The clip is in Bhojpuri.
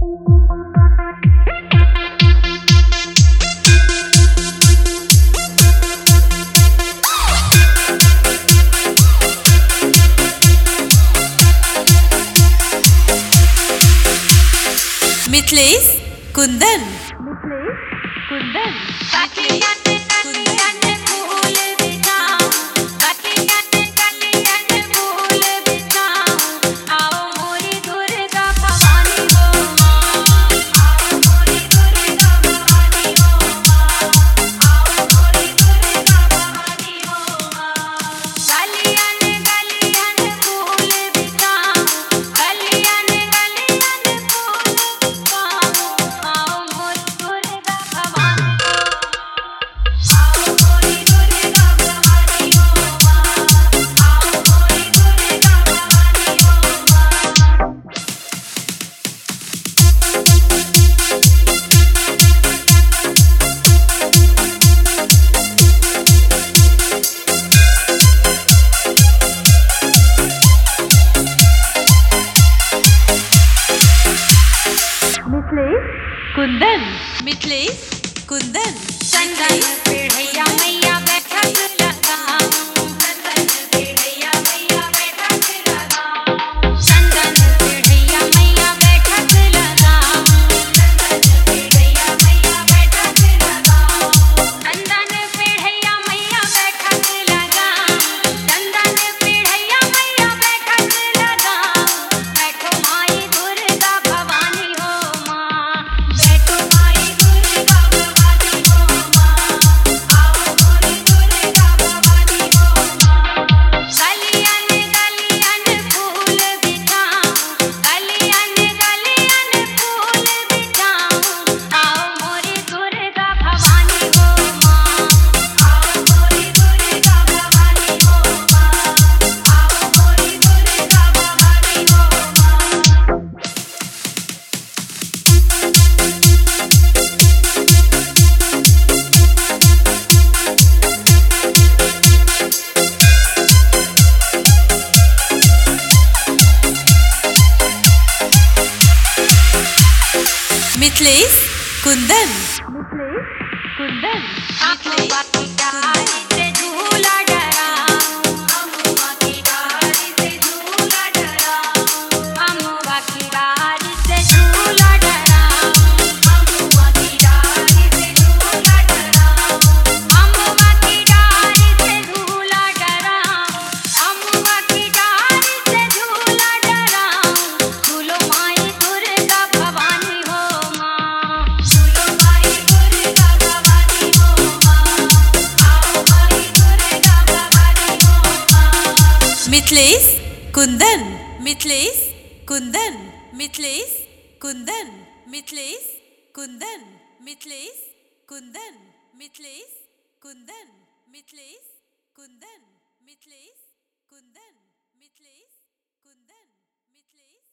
मिथलेश कुंदन। मिथलेश कुंदन। चंदन पिढ़ैया मैया बैठक लगा, चंदन पिढ़ैया मैया बैठक लगा, चंदन पिढ़ैया मैया बैठक लगा, चंदन पिढ़ैया मैया बैठक लगा, चंदन पिढ़ैया मैया बैठक लगा, चंदन पिढ़ैया मैया बैठक लगा। बैठो माई दुर्गा भवानी हो माँ, बैठो माई दुर्गा भवानी हो माँ, आओ मोरी दुर्गा भवानी हो माँ। गलियन गलियन फूल बिछाऊं, गलियन गलियन फूल बिछाऊं, आओ मोरी दुर्गा भवानी हो माँ, आओ मोरी दुर्गा भवानी हो माँ, आओ मोरी दुर्गा भवानी हो माँ। मिथलेश कुंदन। अम्मुआ की डाली से झूला डरा, अम्मुआ की डाली से झूला डरा, अम्मुआ की डाली से झूला डरा, अम्मुआ की डाली से झूला डरा, अम्मुआ की डाली से झूला डरा, अम्मुआ की डाली से झूला डरा। झूलो माई दुर्गा भवानी हो माँ, झूलो माई दुर्गा भवानी हो माँ, आओ माई दुर्गा भवानी हो माँ। मिथलेश कुंदन। मिथलेश कुंदन। मिथलेश कुंदन। मिथलेश कुंदन। मिथलेश कुंदन। मिथलेश कुंदन। मिथलेश कुंदन। मिथलेश कुंदन। मिथलेश कुंदन। मिथलेश